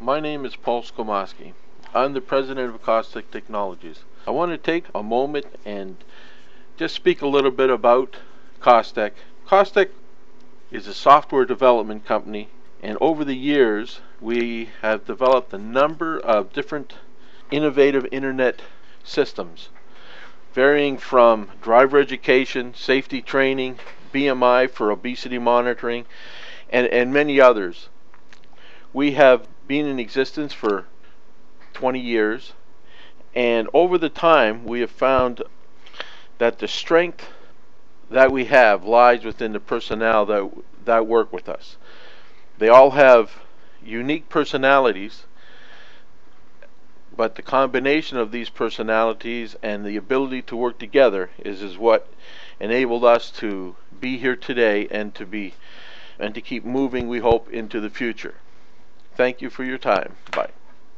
My name is Paul Skomaski. I'm the president of Caustic Technologies. I want to take a moment and just speak a little bit about Caustic. Caustic is a software development company, and over the years we have developed a number of different innovative internet systems, varying from driver education, safety training, BMI for obesity monitoring, and many others. We have been in existence for 20 years, and over the time we have found that the strength that we have lies within the personnel that work with us. They all have unique personalities, but the combination of these personalities and the ability to work together is what enabled us to be here today and to keep moving, we hope, into the future. Thank you for your time. Bye.